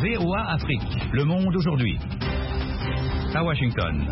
VOA Afrique, le monde aujourd'hui. À Washington.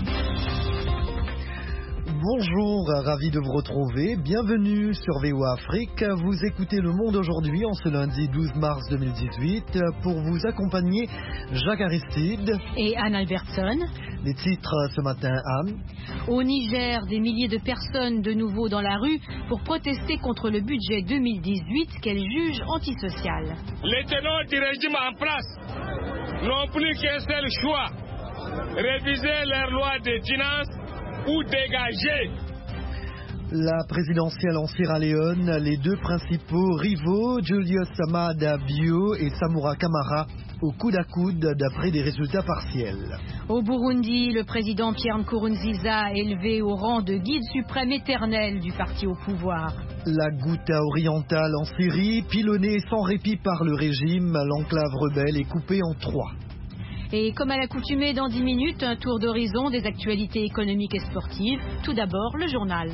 Bonjour, ravi de vous retrouver. Bienvenue sur VOA Afrique. Vous écoutez Le Monde aujourd'hui en ce lundi 12 mars 2018. Pour vous accompagner, Jacques Aristide et Anne Albertson. Les titres ce matin, Anne. Au Niger, des milliers de personnes de nouveau dans la rue pour protester contre le budget 2018 qu'elle juge antisocial. Les tenants du régime en place n'ont plus qu'un seul choix, réviser leur loi de finances ou dégager. La présidentielle en Sierra Leone, les deux principaux rivaux, Julius Maada Bio et Samura Kamara, au coude à coude d'après des résultats partiels. Au Burundi, le président Pierre Nkurunziza élevé au rang de guide suprême éternel du parti au pouvoir. La Ghouta orientale en Syrie, pilonnée sans répit par le régime, l'enclave rebelle est coupée en trois. Et comme à l'accoutumée, dans 10 minutes, un tour d'horizon des actualités économiques et sportives. Tout d'abord, le journal.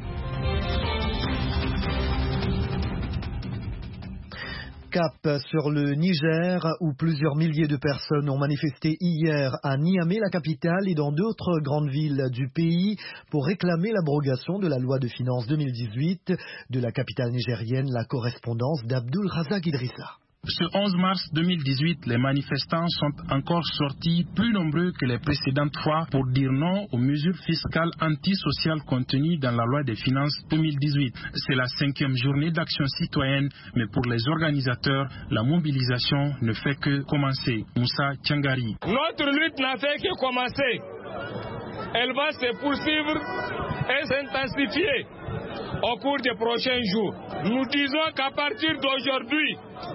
Cap sur le Niger, où plusieurs milliers de personnes ont manifesté hier à Niamey, la capitale, et dans d'autres grandes villes du pays pour réclamer l'abrogation de la loi de finances 2018. De la capitale nigérienne, la correspondance d'Abdul Razak Idrissa. Ce 11 mars 2018, les manifestants sont encore sortis plus nombreux que les précédentes fois pour dire non aux mesures fiscales antisociales contenues dans la loi des finances 2018. C'est la 5e journée d'action citoyenne, mais pour les organisateurs, la mobilisation ne fait que commencer. Moussa Tiangari. Notre lutte n'a fait que commencer. Elle va se poursuivre et s'intensifier au cours des prochains jours. Nous disons qu'à partir d'aujourd'hui,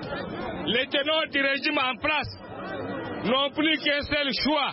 les tenants du régime en place n'ont plus qu'un seul choix,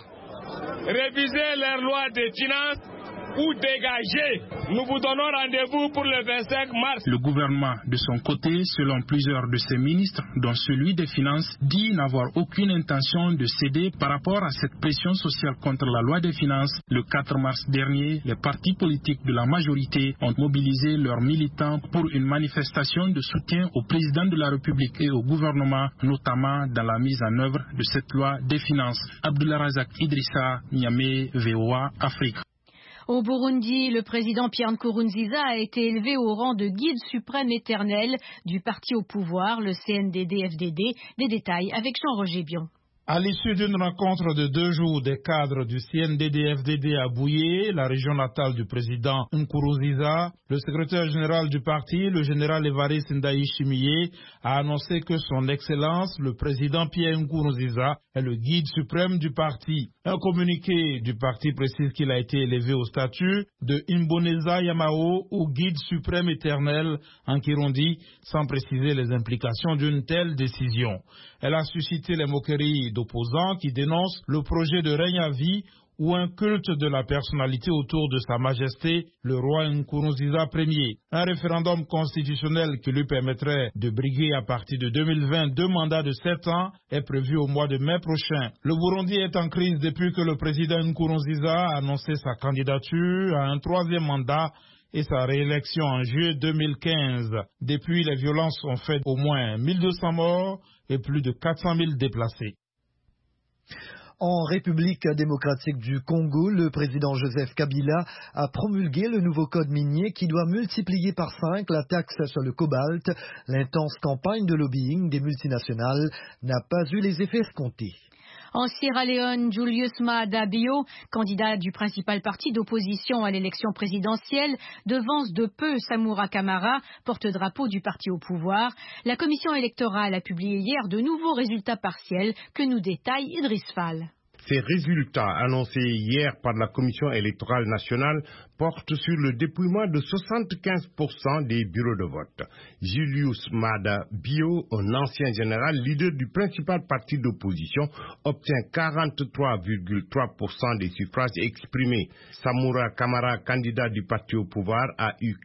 réviser leur loi de finances ou dégager. Nous vous donnons rendez-vous pour le 25 mars. Le gouvernement, de son côté, selon plusieurs de ses ministres, dont celui des Finances, dit n'avoir aucune intention de céder par rapport à cette pression sociale contre la loi des finances. Le 4 mars dernier, les partis politiques de la majorité ont mobilisé leurs militants pour une manifestation de soutien au président de la République et au gouvernement, notamment dans la mise en œuvre de cette loi des finances. Abdullah Razak Idrissa, Niamey, VOA Afrique. Au Burundi, le président Pierre Nkurunziza a été élevé au rang de guide suprême éternel du parti au pouvoir, le CNDD-FDD. Des détails avec Jean-Roger Bion. À l'issue d'une rencontre de 2 jours des cadres du CNDD-FDD à Bouillé, la région natale du président Nkurunziza, le secrétaire général du parti, le général Évariste Ndayishimiye, a annoncé que son Excellence, le président Pierre Nkurunziza, est le guide suprême du parti. Un communiqué du parti précise qu'il a été élevé au statut de Imboneza Yamao ou guide suprême éternel en Kirundi, sans préciser les implications d'une telle décision. Elle a suscité les moqueries d'opposants qui dénoncent le projet de règne à vie ou un culte de la personnalité autour de Sa Majesté, le roi Nkurunziza Ier. Un référendum constitutionnel qui lui permettrait de briguer à partir de 2020 2 mandats de 7 ans est prévu au mois de mai prochain. Le Burundi est en crise depuis que le président Nkurunziza a annoncé sa candidature à un 3e mandat et sa réélection en juillet 2015. Depuis, les violences ont fait au moins 1200 morts et plus de 400 000 déplacés. En République démocratique du Congo, le président Joseph Kabila a promulgué le nouveau code minier qui doit multiplier par 5 la taxe sur le cobalt. L'intense campagne de lobbying des multinationales n'a pas eu les effets escomptés. En Sierra Leone, Julius Maada Bio, candidat du principal parti d'opposition à l'élection présidentielle, devance de peu Samura Kamara, porte-drapeau du parti au pouvoir. La commission électorale a publié hier de nouveaux résultats partiels que nous détaille Idriss Fall. Ces résultats annoncés hier par la Commission électorale nationale portent sur le dépouillement de 75% des bureaux de vote. Julius Maada Bio, un ancien général, leader du principal parti d'opposition, obtient 43,3% des suffrages exprimés. Samura Kamara, candidat du parti au pouvoir, a eu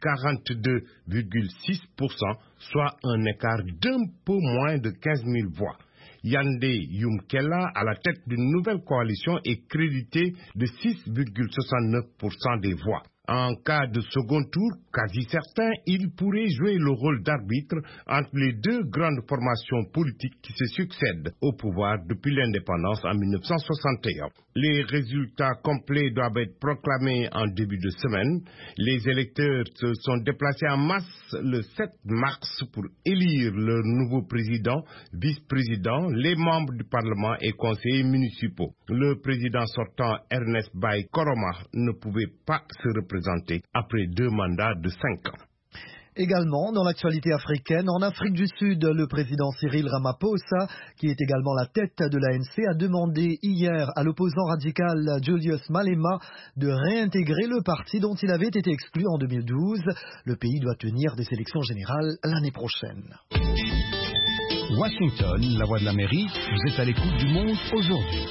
42,6%, soit un écart d'un peu moins de 15 000 voix. Yande Yumkela, à la tête d'une nouvelle coalition, est crédité de 6,69% des voix. En cas de second tour, quasi certain, il pourrait jouer le rôle d'arbitre entre les deux grandes formations politiques qui se succèdent au pouvoir depuis l'indépendance en 1961. Les résultats complets doivent être proclamés en début de semaine. Les électeurs se sont déplacés en masse le 7 mars pour élire leur nouveau président, vice-président, les membres du Parlement et conseillers municipaux. Le président sortant, Ernest Bai Koroma, ne pouvait pas se représenter après 2 mandats de 5 ans. Également, dans l'actualité africaine, en Afrique du Sud, le président Cyril Ramaphosa, qui est également la tête de l'ANC, a demandé hier à l'opposant radical Julius Malema de réintégrer le parti dont il avait été exclu en 2012. Le pays doit tenir des élections générales l'année prochaine. Washington, la voix de l'Amérique, vous êtes à l'écoute du monde aujourd'hui.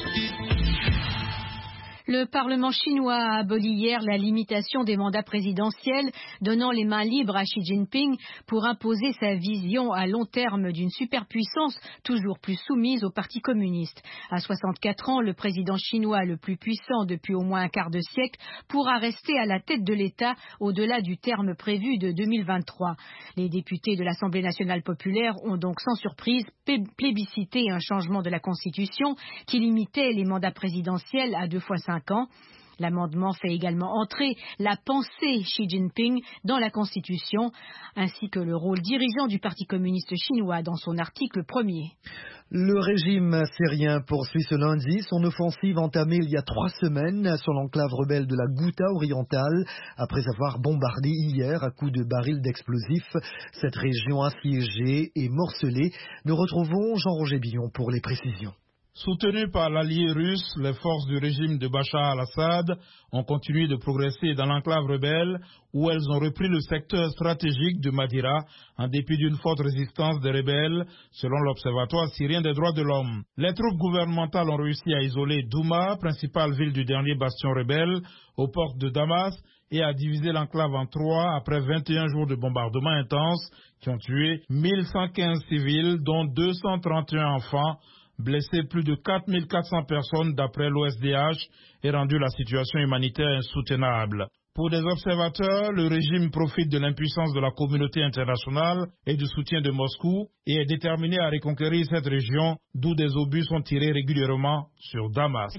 Le Parlement chinois a aboli hier la limitation des mandats présidentiels, donnant les mains libres à Xi Jinping pour imposer sa vision à long terme d'une superpuissance toujours plus soumise au Parti communiste. À 64 ans, le président chinois le plus puissant depuis au moins un quart de siècle pourra rester à la tête de l'État au-delà du terme prévu de 2023. Les députés de l'Assemblée nationale populaire ont donc sans surprise plébiscité un changement de la Constitution qui limitait les mandats présidentiels à 2 fois 5 ans. L'amendement fait également entrer la pensée Xi Jinping dans la Constitution, ainsi que le rôle dirigeant du Parti communiste chinois dans son article 1er. Le régime syrien poursuit ce lundi son offensive entamée il y a 3 semaines sur l'enclave rebelle de la Ghouta orientale, après avoir bombardé hier à coups de barils d'explosifs cette région assiégée et morcelée. Nous retrouvons Jean-Roger Billon pour les précisions. Soutenues par l'allié russe, les forces du régime de Bachar al-Assad ont continué de progresser dans l'enclave rebelle où elles ont repris le secteur stratégique de Madira en dépit d'une forte résistance des rebelles, selon l'Observatoire syrien des droits de l'homme. Les troupes gouvernementales ont réussi à isoler Douma, principale ville du dernier bastion rebelle, aux portes de Damas, et à diviser l'enclave en 3 après 21 jours de bombardements intenses qui ont tué 1115 civils, dont 231 enfants, blessé plus de 4400 personnes d'après l'OSDH et rendu la situation humanitaire insoutenable. Pour des observateurs, le régime profite de l'impuissance de la communauté internationale et du soutien de Moscou et est déterminé à reconquérir cette région d'où des obus sont tirés régulièrement sur Damas.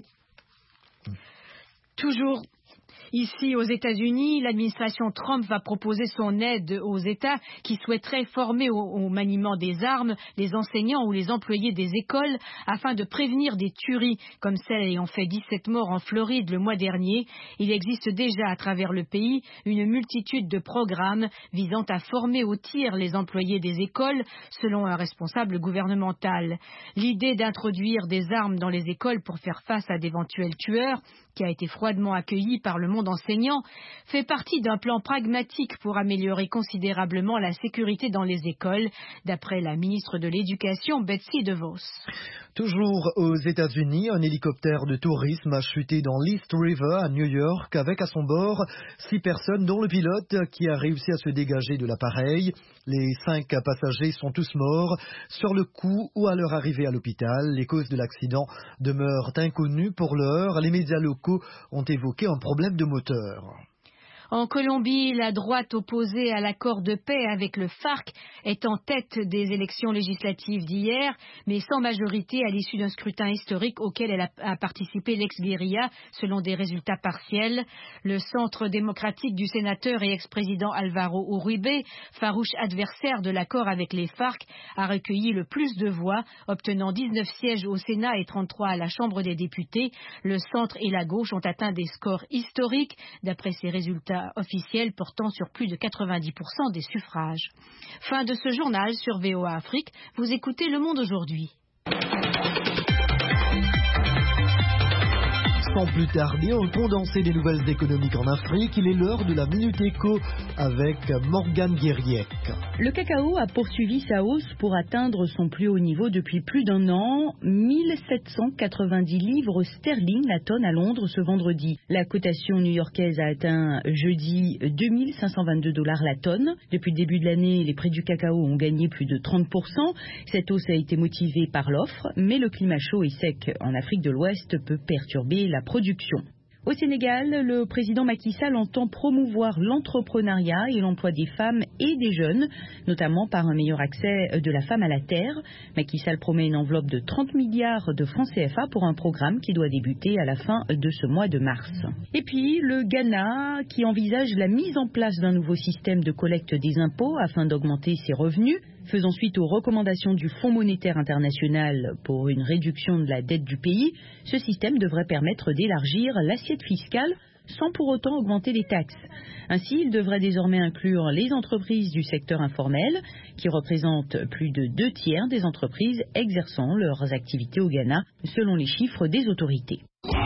Toujours ici aux États-Unis, l'administration Trump va proposer son aide aux États qui souhaiteraient former au maniement des armes les enseignants ou les employés des écoles afin de prévenir des tueries comme celle ayant fait 17 morts en Floride le mois dernier. Il existe déjà à travers le pays une multitude de programmes visant à former au tir les employés des écoles selon un responsable gouvernemental. L'idée d'introduire des armes dans les écoles pour faire face à d'éventuels tueurs, qui a été froidement accueilli par le monde enseignant, fait partie d'un plan pragmatique pour améliorer considérablement la sécurité dans les écoles, d'après la ministre de l'Éducation, Betsy DeVos. Toujours aux États-Unis, un hélicoptère de tourisme a chuté dans l'East River à New York avec à son bord 6 personnes dont le pilote qui a réussi à se dégager de l'appareil. Les 5 passagers sont tous morts sur le coup ou à leur arrivée à l'hôpital. Les causes de l'accident demeurent inconnues pour l'heure. Les médias locaux ont évoqué un problème de moteur. En Colombie, la droite opposée à l'accord de paix avec le FARC est en tête des élections législatives d'hier, mais sans majorité à l'issue d'un scrutin historique auquel elle a participé l'ex-guérilla, selon des résultats partiels. Le Centre démocratique du sénateur et ex-président Alvaro Uribe, farouche adversaire de l'accord avec les FARC, a recueilli le plus de voix, obtenant 19 sièges au Sénat et 33 à la Chambre des députés. Le centre et la gauche ont atteint des scores historiques, d'après ces résultats officiel portant sur plus de 90% des suffrages. Fin de ce journal sur VOA Afrique. Vous écoutez Le Monde aujourd'hui. Sans plus tarder, un condensé des nouvelles économiques en Afrique. Il est l'heure de la Minute Éco avec Morgane Guériec. Le cacao a poursuivi sa hausse pour atteindre son plus haut niveau depuis plus d'1 an, 1790 livres sterling la tonne à Londres ce vendredi. La cotation new-yorkaise a atteint jeudi 2522 $ la tonne. Depuis le début de l'année, les prix du cacao ont gagné plus de 30%. Cette hausse a été motivée par l'offre, mais le climat chaud et sec en Afrique de l'Ouest peut perturber la production. Au Sénégal, le président Macky Sall entend promouvoir l'entrepreneuriat et l'emploi des femmes et des jeunes, notamment par un meilleur accès de la femme à la terre. Macky Sall promet une enveloppe de 30 milliards de francs CFA pour un programme qui doit débuter à la fin de ce mois de mars. Et puis, le Ghana qui envisage la mise en place d'un nouveau système de collecte des impôts afin d'augmenter ses revenus. Faisant suite aux recommandations du Fonds monétaire international pour une réduction de la dette du pays, ce système devrait permettre d'élargir l'assiette fiscale sans pour autant augmenter les taxes. Ainsi, il devrait désormais inclure les entreprises du secteur informel, qui représentent plus de 2/3 des entreprises exerçant leurs activités au Ghana, selon les chiffres des autorités.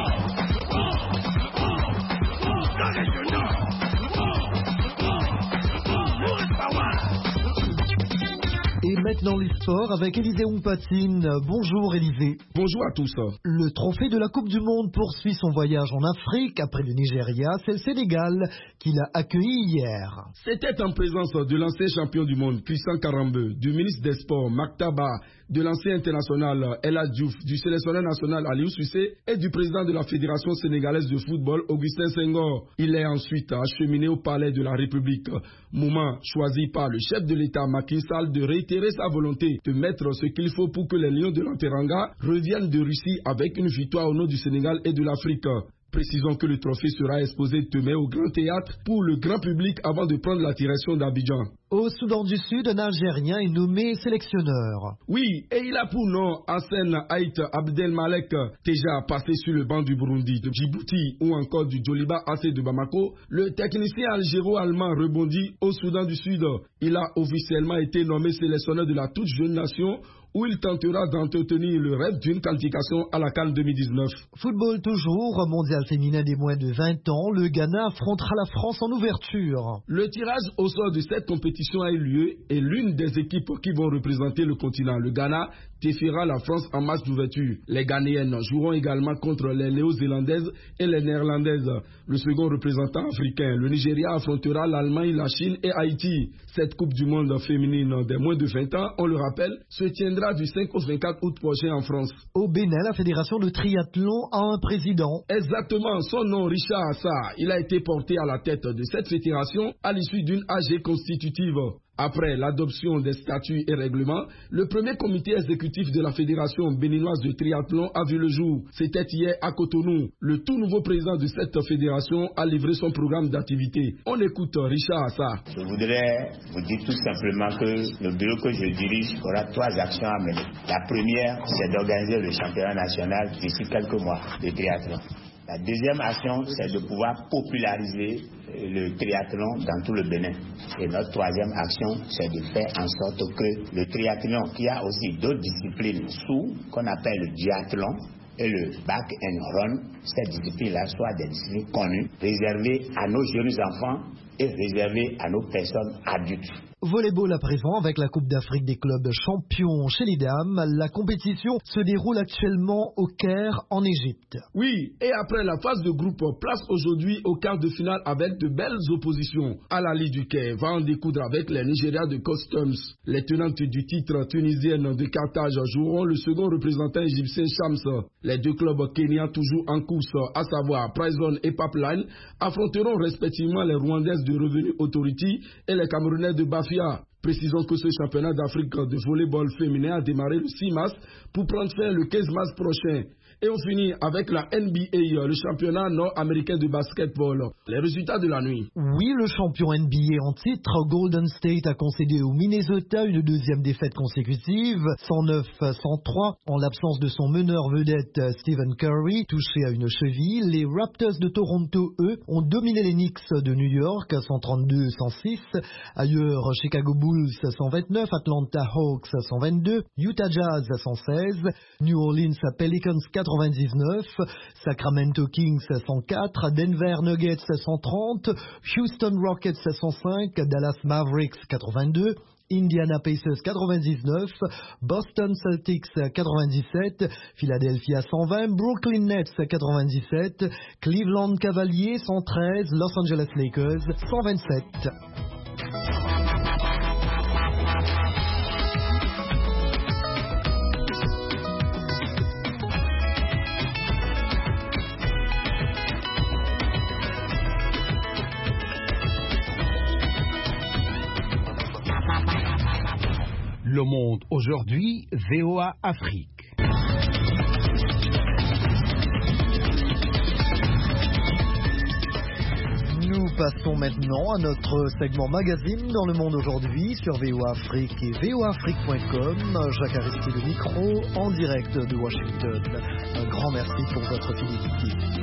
Et maintenant les sports avec Élisée Oumpatine. Bonjour Élisée. Bonjour à tous. Le trophée de la Coupe du Monde poursuit son voyage en Afrique. Après le Nigeria, c'est le Sénégal qui l'a accueilli hier. C'était en présence de l'ancien champion du monde Christian Karambeu, du ministre des Sports Maktaba, de l'ancien international Ella Diouf, du sélectionneur national Aliou Cissé et du président de la Fédération sénégalaise de football Augustin Senghor. Il est ensuite acheminé au palais de la République, moment choisi par le chef de l'État Macky Sall de réitérer sa volonté de mettre ce qu'il faut pour que les Lions de l'Anteranga reviennent de Russie avec une victoire au nom du Sénégal et de l'Afrique. Précisons que le trophée sera exposé demain au Grand Théâtre pour le grand public avant de prendre la direction d'Abidjan. Au Soudan du Sud, un Algérien est nommé sélectionneur. Oui, et il a pour nom Hassan Haït Abdelmalek, déjà passé sur le banc du Burundi, de Djibouti ou encore du Djoliba AC de Bamako. Le technicien algéro-allemand rebondit au Soudan du Sud. Il a officiellement été nommé sélectionneur de la toute jeune nation, où il tentera d'entretenir le rêve d'une qualification à la CAN 2019. Football toujours, mondial féminin des moins de 20 ans, le Ghana affrontera la France en ouverture. Le tirage au sort de cette compétition a eu lieu et l'une des équipes qui vont représenter le continent, le Ghana, défiera la France en match d'ouverture. Les Ghanéennes joueront également contre les Néo-Zélandaises et les Néerlandaises. Le second représentant africain, le Nigeria, affrontera l'Allemagne, la Chine et Haïti. Cette Coupe du Monde féminine des moins de 20 ans, on le rappelle, se tiendra du 5 au 24 août prochain en France. Au Bénin, la fédération de triathlon a un président. Exactement, son nom Richard Assar. Il a été porté à la tête de cette fédération à l'issue d'une AG constitutive. Après l'adoption des statuts et règlements, le premier comité exécutif de la Fédération béninoise de triathlon a vu le jour. C'était hier à Cotonou. Le tout nouveau président de cette fédération a livré son programme d'activité. On écoute Richard Assar. Je voudrais vous dire tout simplement que le bureau que je dirige aura 3 actions à mener. La première, c'est d'organiser le championnat national d'ici quelques mois de triathlon. La deuxième action, c'est de pouvoir populariser le triathlon dans tout le Bénin. Et notre troisième action, c'est de faire en sorte que le triathlon, qui a aussi d'autres disciplines sous, qu'on appelle le diathlon, et le back and run, ces disciplines-là soient des disciplines connues, réservées à nos jeunes enfants et réservées à nos personnes adultes. Volleyball à présent avec la Coupe d'Afrique des clubs champions chez les dames. La compétition se déroule actuellement au Caire en Égypte. Oui, et après la phase de groupe, place aujourd'hui au quart de finale avec de belles oppositions. Al-Ali du Caire va en découdre avec les Nigeria de Customs. Les tenantes du titre tunisienne de Carthage joueront le second représentant égyptien Shams. Les deux clubs kenyans toujours en course, à savoir Prison et Pipeline, affronteront respectivement les Rwandaises de Revenu Authority et les Camerounais de Bafia. Précisons que ce championnat d'Afrique de volleyball féminin a démarré le 6 mars pour prendre fin le 15 mars prochain. Et on finit avec la NBA, le championnat nord-américain de basketball. Les résultats de la nuit. Oui, le champion NBA en titre, Golden State, a concédé au Minnesota une deuxième défaite consécutive, 109-103, en l'absence de son meneur vedette Stephen Curry, touché à une cheville. Les Raptors de Toronto, eux, ont dominé les Knicks de New York, 132-106. Ailleurs, Chicago Bulls, 129, Atlanta Hawks, 122, Utah Jazz, 116, New Orleans Pelicans, 99, Sacramento Kings 104, Denver Nuggets 130, Houston Rockets 105, Dallas Mavericks 82, Indiana Pacers 99, Boston Celtics 97, Philadelphia 120, Brooklyn Nets 97, Cleveland Cavaliers 113, Los Angeles Lakers 127. Le Monde aujourd'hui, VOA Afrique. Nous passons maintenant à notre segment magazine dans Le Monde aujourd'hui sur VOA Afrique et voaafrique.com. Jacques Aristide le micro en direct de Washington. Un grand merci pour votre fidélité.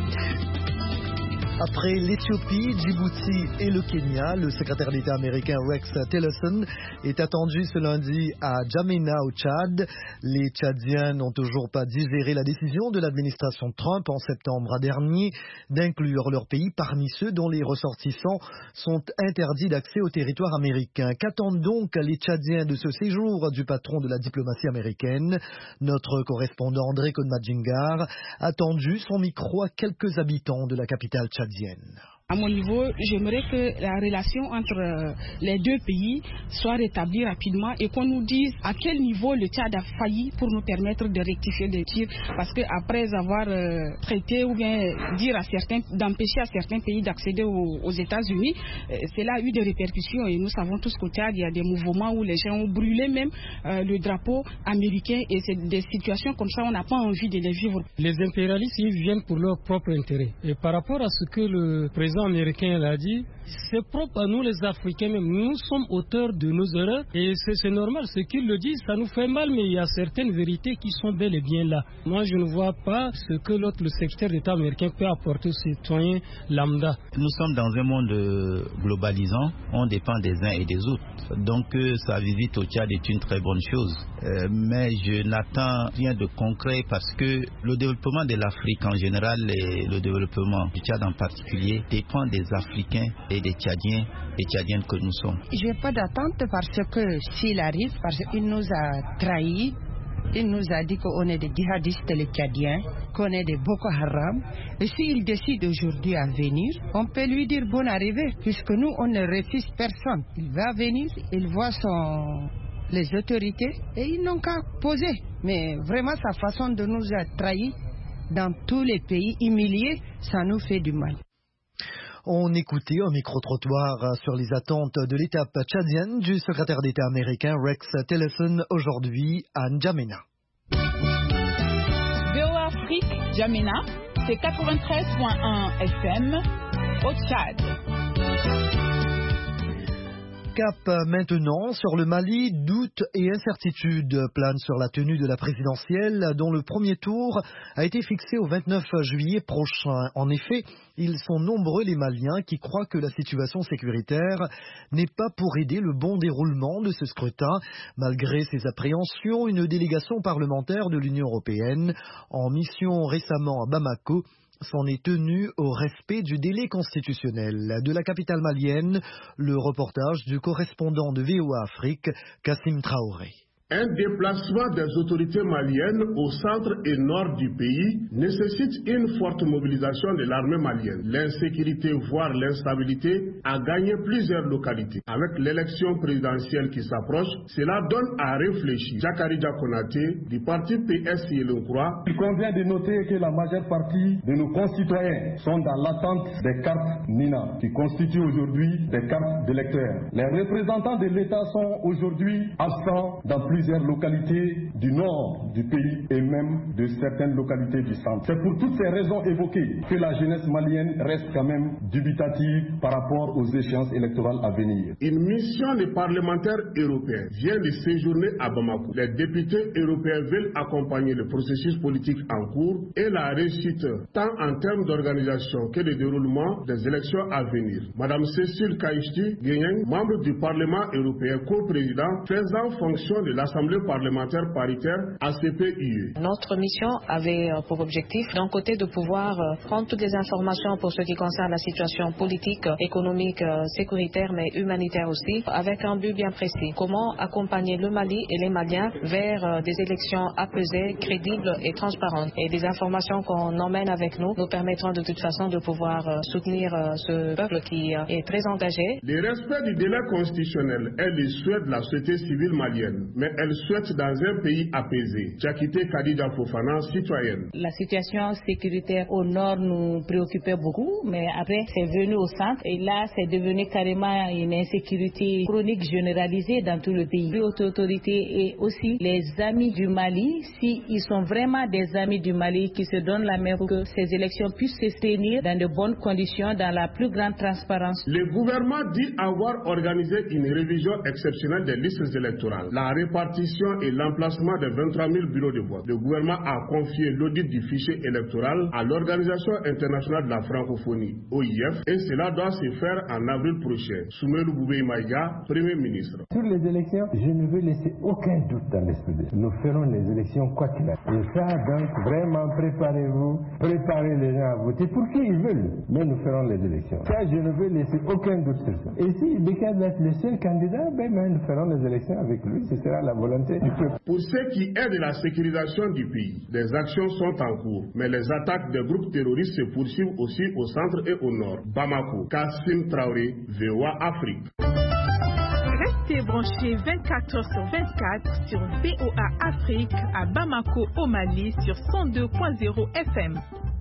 Après l'Éthiopie, Djibouti et le Kenya, le secrétaire d'État américain Rex Tillerson est attendu ce lundi à N'Djamena au Tchad. Les Tchadiens n'ont toujours pas digéré la décision de l'administration Trump en septembre dernier d'inclure leur pays parmi ceux dont les ressortissants sont interdits d'accès au territoire américain. Qu'attendent donc les Tchadiens de ce séjour du patron de la diplomatie américaine? Notre correspondant André Kodmadjingar a tendu son micro à quelques habitants de la capitale tchadienne. À mon niveau, j'aimerais que la relation entre les deux pays soit rétablie rapidement et qu'on nous dise à quel niveau le Tchad a failli pour nous permettre de rectifier les tirs. Parce qu'après avoir traité ou bien dire à certains, d'empêcher à certains pays d'accéder aux États-Unis, cela a eu des répercussions. Et nous savons tous qu'au Tchad, il y a des mouvements où les gens ont brûlé même le drapeau américain. Et c'est des situations comme ça, on n'a pas envie de les vivre. Les impérialistes, ils viennent pour leur propre intérêt. Et par rapport à ce que le président américain l'a dit, c'est propre à nous les Africains même. Nous sommes auteurs de nos erreurs et c'est normal. Ce qu'ils le disent, ça nous fait mal, mais il y a certaines vérités qui sont bel et bien là. Moi, je ne vois pas ce que le secrétaire d'État américain peut apporter aux citoyens lambda. Nous sommes dans un monde globalisant, on dépend des uns et des autres. Donc sa visite au Tchad est une très bonne chose. Mais je n'attends rien de concret parce que le développement de l'Afrique en général et le développement du Tchad en particulier dépend des Africains et des Tchadiens et Tchadiennes que nous sommes. Je n'ai pas d'attente parce que s'il arrive, parce qu'il nous a trahis, il nous a dit qu'on est des djihadistes les Tchadiens, qu'on est des Boko Haram. Et s'il décide aujourd'hui à venir, on peut lui dire bonne arrivée, puisque nous, on ne refuse personne. Il va venir, il voit les autorités et ils n'ont qu'à poser. Mais vraiment, sa façon de nous trahir dans tous les pays humiliés, ça nous fait du mal. On écoutait un micro-trottoir sur les attentes de l'étape tchadienne du secrétaire d'État américain Rex Tillerson aujourd'hui à N'Djamena. VOA Afrique, N'Djamena, c'est 93.1 FM au Tchad. Cap maintenant sur le Mali, doutes et incertitudes planent sur la tenue de la présidentielle dont le premier tour a été fixé au 29 juillet prochain. En effet, ils sont nombreux les Maliens qui croient que la situation sécuritaire n'est pas pour aider le bon déroulement de ce scrutin. Malgré ces appréhensions, une délégation parlementaire de l'Union européenne en mission récemment à Bamako s'en est tenu au respect du délai constitutionnel. De la capitale malienne, le reportage du correspondant de VOA Afrique, Kassim Traoré. Un déplacement des autorités maliennes au centre et nord du pays nécessite une forte mobilisation de l'armée malienne. L'insécurité, voire l'instabilité, a gagné plusieurs localités. Avec l'élection présidentielle qui s'approche, cela donne à réfléchir. Jakarija Konaté, du parti PS Yelonkroa. Il convient de noter que la majeure partie de nos concitoyens sont dans l'attente des cartes NINA, qui constituent aujourd'hui des cartes d'électeurs. Les représentants de l'État sont aujourd'hui absents dans plusieurs localités du nord du pays et même de certaines localités du centre. C'est pour toutes ces raisons évoquées que la jeunesse malienne reste quand même dubitative par rapport aux échéances électorales à venir. Une mission des parlementaires européens vient de séjourner à Bamako. Les députés européens veulent accompagner le processus politique en cours et la réussite tant en termes d'organisation que de déroulement des élections à venir. Madame Cécile Kaïchti Guénieng, membre du Parlement européen, co-président, faisant fonction de l'Assemblée parlementaire paritaire ACP-UE. Notre mission avait pour objectif d'un côté de pouvoir prendre toutes les informations pour ce qui concerne la situation politique, économique, sécuritaire mais humanitaire aussi, avec un but bien précis. Comment accompagner le Mali et les Maliens vers des élections apaisées, crédibles et transparentes. Et des informations qu'on emmène avec nous nous permettront de toute façon de pouvoir soutenir ce peuple qui est très engagé. Le respect du délai constitutionnel est le souhait de la société civile malienne. Mais elle souhaite dans un pays apaisé. Jakite Kadija Fofana, citoyenne. La situation sécuritaire au nord nous préoccupait beaucoup, mais après c'est venu au centre et là c'est devenu carrément une insécurité chronique généralisée dans tout le pays. Les autorités et aussi les amis du Mali, s'ils sont vraiment des amis du Mali qui se donnent la main pour que ces élections puissent se tenir dans de bonnes conditions, dans la plus grande transparence. Le gouvernement dit avoir organisé une révision exceptionnelle des listes électorales, la répartition et l'emplacement de 23 000 bureaux de vote. Le gouvernement a confié l'audit du fichier électoral à l'Organisation internationale de la francophonie, OIF, et cela doit se faire en avril prochain. Soumelou Boubé Maïga, Premier ministre. Sur les élections, je ne veux laisser aucun doute dans l'esprit. Nous ferons les élections quoi qu'il arrive. Et ça, donc, vraiment, préparez-vous, préparez les gens à voter pour qui ils veulent. Mais nous ferons les élections. Ça, je ne veux laisser aucun doute sur ça. Et si Bécaye doit être le seul candidat, nous ferons les élections avec lui. Ce sera la volonté du peuple. Pour ce qui est de la sécurisation du pays, des actions sont en cours, mais les attaques des groupes terroristes se poursuivent aussi au centre et au nord. Bamako, Kassim Traoré, VOA Afrique. Restez branchés 24h/24 sur VOA Afrique à Bamako au Mali sur 102.0 FM.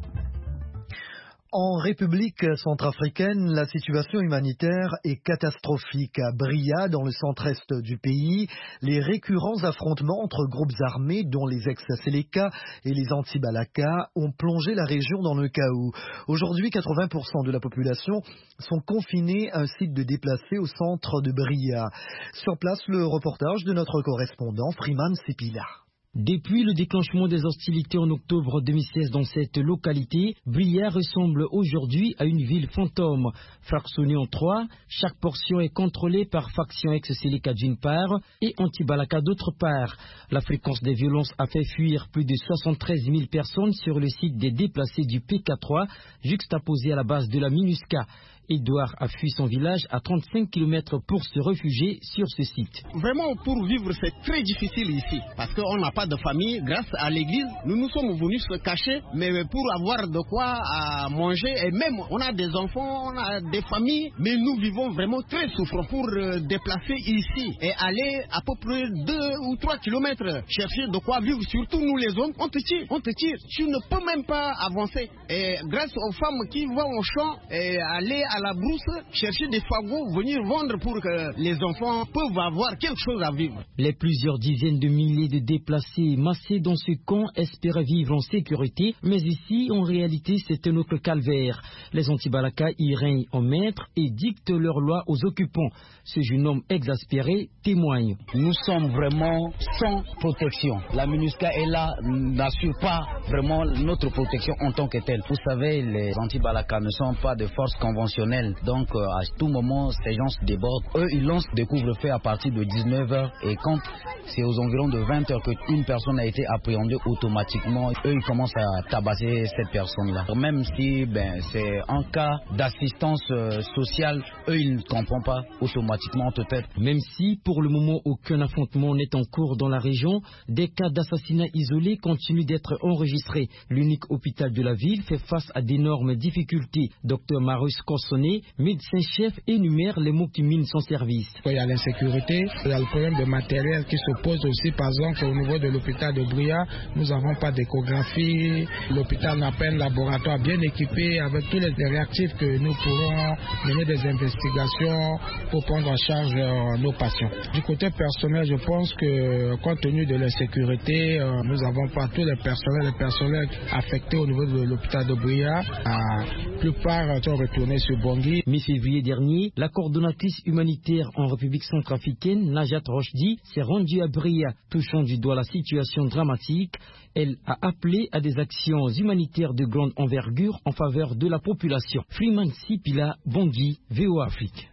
En République centrafricaine, la situation humanitaire est catastrophique. À Bria, dans le centre-est du pays, les récurrents affrontements entre groupes armés, dont les ex-Séléka et les anti-Balaka, ont plongé la région dans le chaos. Aujourd'hui, 80% de la population sont confinés à un site de déplacés au centre de Bria. Sur place, le reportage de notre correspondant Freeman Sepila. Depuis le déclenchement des hostilités en octobre 2016 dans cette localité, Bria ressemble aujourd'hui à une ville fantôme. Fractionnée en trois, chaque portion est contrôlée par faction ex-Séléka d'une part et anti-Balaka d'autre part. La fréquence des violences a fait fuir plus de 73 000 personnes sur le site des déplacés du PK3, juxtaposé à la base de la MINUSCA. Edouard a fui son village à 35 km pour se réfugier sur ce site. Vraiment, pour vivre, c'est très difficile ici, parce qu'on n'a pas de famille. Grâce à l'église, nous sommes venus se cacher, mais pour avoir de quoi à manger, et même on a des enfants, on a des familles, mais nous vivons vraiment très souffrant pour déplacer ici et aller à peu près 2 ou 3 km chercher de quoi vivre. Surtout nous les hommes, on te tire. Tu ne peux même pas avancer. Et grâce aux femmes qui vont au champ et aller à la brousse, chercher des fagots, venir vendre pour que les enfants peuvent avoir quelque chose à vivre. Les plusieurs dizaines de milliers de déplacés massés dans ce camp espéraient vivre en sécurité, mais ici, en réalité, c'est un autre calvaire. Les anti-Balaka y règnent en maître et dictent leurs lois aux occupants. Ce jeune homme exaspéré témoigne. Nous sommes vraiment sans protection. La MINUSCA est là, n'assure pas vraiment notre protection en tant que telle. Vous savez, les anti-Balaka ne sont pas de force conventionnelle. Donc à tout moment, ces gens se débordent. Eux, ils lancent des couvre-feux à partir de 19h et quand c'est aux environs de 20h qu'une personne a été appréhendée automatiquement, eux, ils commencent à tabasser cette personne-là. Même si c'est un cas d'assistance sociale, eux, ils ne comprennent pas automatiquement peut-être. Même si pour le moment aucun affrontement n'est en cours dans la région, des cas d'assassinats isolés continuent d'être enregistrés. L'unique hôpital de la ville fait face à d'énormes difficultés. Dr Marius Kossonné, médecin-chef, énumère les maux qui minent son service. Il y a l'insécurité, il y a le problème de matériel qui se pose aussi. Par exemple, au niveau de l'hôpital de Bria, nous n'avons pas d'échographie. L'hôpital n'a pas un laboratoire bien équipé avec tous les réactifs que nous pourrons mener des investigations pour prendre en charge nos patients. Du côté personnel, je pense que compte tenu de l'insécurité, nous n'avons pas tous les personnels affectés au niveau de l'hôpital de Bria. La plupart sont retournés sur Bangui. Mi-février dernier, la coordonnatrice humanitaire en République centrafricaine, Najat Rochdi, s'est rendue à Bria, touchant du doigt la situation dramatique. Elle a appelé à des actions humanitaires de grande envergure en faveur de la population. Freeman Sipila, Bangui, VOA Afrique.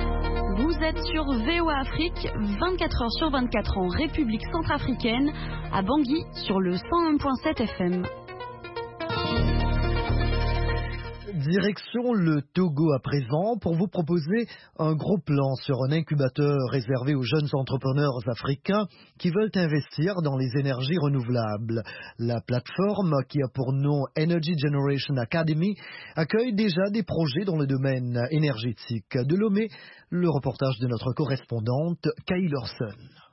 Vous êtes sur VOA Afrique, 24h/24 en République centrafricaine, à Bangui, sur le 101.7 FM. Direction le Togo à présent pour vous proposer un gros plan sur un incubateur réservé aux jeunes entrepreneurs africains qui veulent investir dans les énergies renouvelables. La plateforme, qui a pour nom Energy Generation Academy, accueille déjà des projets dans le domaine énergétique. De Lomé, le reportage de notre correspondante Kay Lorson.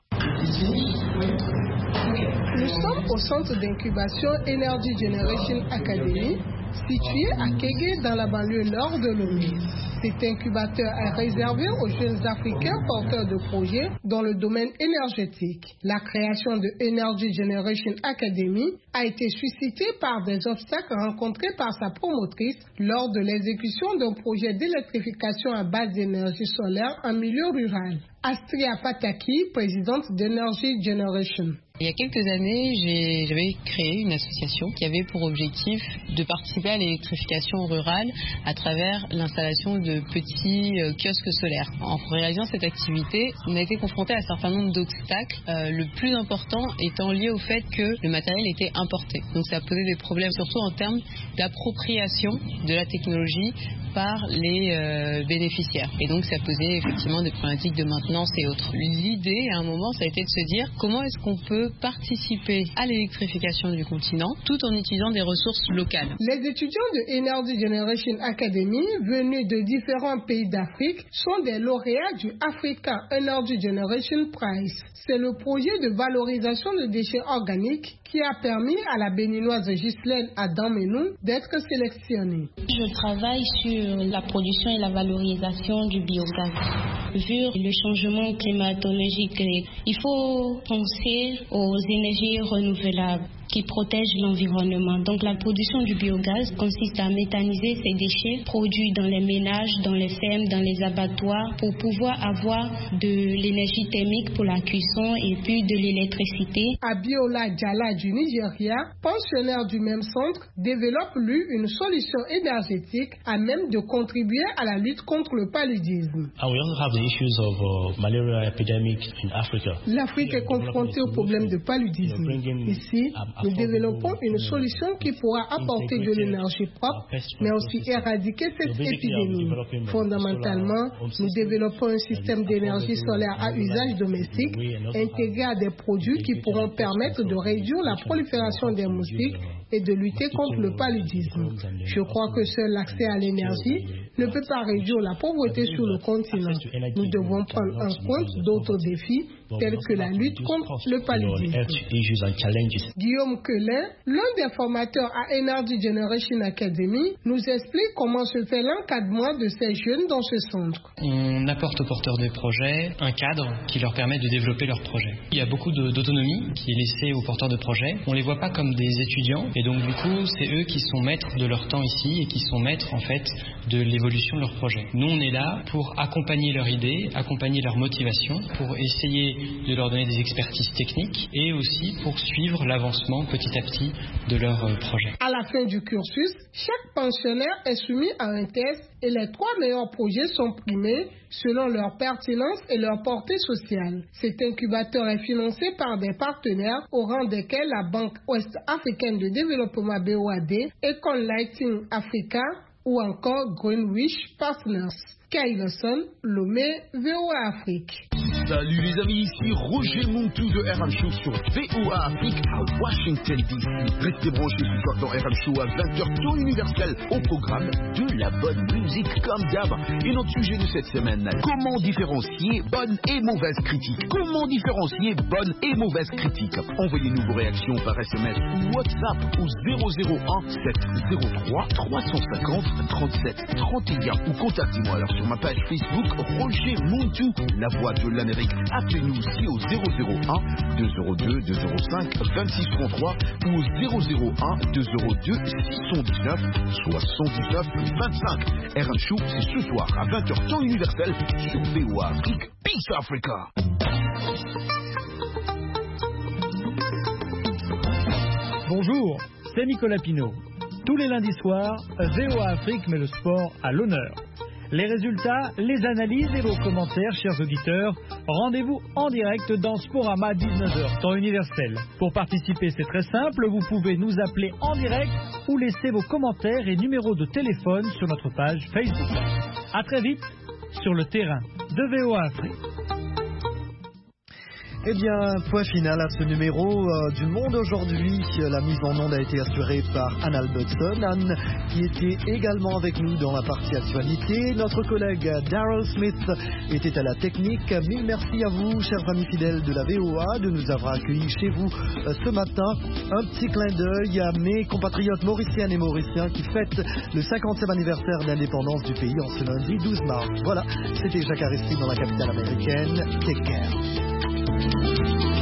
Nous sommes au centre d'incubation Energy Generation Academy, situé à Kégué dans la banlieue nord de Lomé. Cet incubateur est réservé aux jeunes Africains porteurs de projets dans le domaine énergétique. La création de Energy Generation Academy a été suscitée par des obstacles rencontrés par sa promotrice lors de l'exécution d'un projet d'électrification à base d'énergie solaire en milieu rural. Astria Pataki, présidente d'Energy Generation. Il y a quelques années, j'avais créé une association qui avait pour objectif de participer à l'électrification rurale à travers l'installation de petits kiosques solaires. En réalisant cette activité, on a été confronté à un certain nombre d'obstacles, le plus important étant lié au fait que le matériel était importé. Donc ça a posé des problèmes surtout en termes d'appropriation de la technologie par les bénéficiaires. Et donc ça posait effectivement des problématiques de maintenance et autres. L'idée à un moment, ça a été de se dire comment est-ce qu'on peut participer à l'électrification du continent tout en utilisant des ressources locales. Les étudiants de Energy Generation Academy venus de différents pays d'Afrique sont des lauréats du Africa Energy Generation Prize. C'est le projet de valorisation de déchets organiques qui a permis à la béninoise Ghislaine Adam-Menou d'être sélectionnée. Je travaille sur la production et la valorisation du biogaz. Vu le changement climatologique, il faut penser aux énergies renouvelables qui protègent l'environnement. Donc la production du biogaz consiste à méthaniser ces déchets produits dans les ménages, dans les fermes, dans les abattoirs pour pouvoir avoir de l'énergie thermique pour la cuisson et puis de l'électricité. Abiola Diala du Nigeria, pensionnaire du même centre, développe lui une solution énergétique à même de contribuer à la lutte contre le paludisme. L'Afrique est confrontée au problème de paludisme. Ici, nous développons une solution qui pourra apporter de l'énergie propre, mais aussi éradiquer cette épidémie. Fondamentalement, nous développons un système d'énergie solaire à usage domestique, intégré à des produits qui pourront permettre de réduire la prolifération des moustiques et de lutter contre le paludisme. Je crois que seul l'accès à l'énergie ne peut pas réduire la pauvreté sur le continent. Nous devons prendre en compte d'autres défis tels que la lutte contre le paludisme. Guillaume Quelin, l'un des formateurs à Energy Generation Academy, nous explique comment se fait l'encadrement de ces jeunes dans ce centre. On apporte aux porteurs de projets un cadre qui leur permet de développer leurs projets. Il y a beaucoup d'autonomie qui est laissée aux porteurs de projets. On ne les voit pas comme des étudiants et donc du coup c'est eux qui sont maîtres de leur temps ici et qui sont maîtres en fait de l'évolution de leur projet. Nous on est là pour accompagner leur idée, accompagner leur motivation, pour essayer de leur donner des expertises techniques et aussi pour suivre l'avancement petit à petit de leur projet. À la fin du cursus, chaque pensionnaire est soumis à un test et les 3 meilleurs projets sont primés selon leur pertinence et leur portée sociale. Cet incubateur est financé par des partenaires au rang desquels la Banque Ouest-Africaine de Développement BOAD, Econ Lighting Africa ou encore Greenwich Partners. Kailoson, Lomé, VOA Afrique. Salut les amis, ici Roger Montou de RM Show sur VOA Afrique à Washington DC. Restez branchés ce soir dans RM Show à 20h temps universel au programme de la bonne musique comme d'hab. Et notre sujet de cette semaine, comment différencier bonne et mauvaise critique. Comment différencier bonne et mauvaise critique. Envoyez-nous vos réactions par SMS ou WhatsApp au 001 703 350 37 31 ou contactez-moi alors sur ma page Facebook Roger Montou, la voix de l'Amérique. Appelez-nous aussi au 001 202 205 2633 ou au 001 202 619 79 25. RM Show, c'est ce soir à 20h temps universel sur VOA Afrique. Peace Africa. Bonjour, c'est Nicolas Pinault. Tous les lundis soirs, VOA Afrique met le sport à l'honneur. Les résultats, les analyses et vos commentaires, chers auditeurs, rendez-vous en direct dans Sporama 19h, temps universel. Pour participer, c'est très simple, vous pouvez nous appeler en direct ou laisser vos commentaires et numéros de téléphone sur notre page Facebook. À très vite sur le terrain de VOA Afrique. Eh bien, point final à ce numéro du Monde aujourd'hui. La mise en onde a été assurée par Anne Albertson, Anne qui était également avec nous dans la partie actualité. Notre collègue Daryl Smith était à la technique. Mille merci à vous, chers amis fidèles de la VOA, de nous avoir accueillis chez vous ce matin. Un petit clin d'œil à mes compatriotes mauriciennes et mauriciens qui fêtent le 50e anniversaire d'indépendance du pays en ce lundi 12 mars. Voilà, c'était Jacques Aristide dans la capitale américaine. Take care.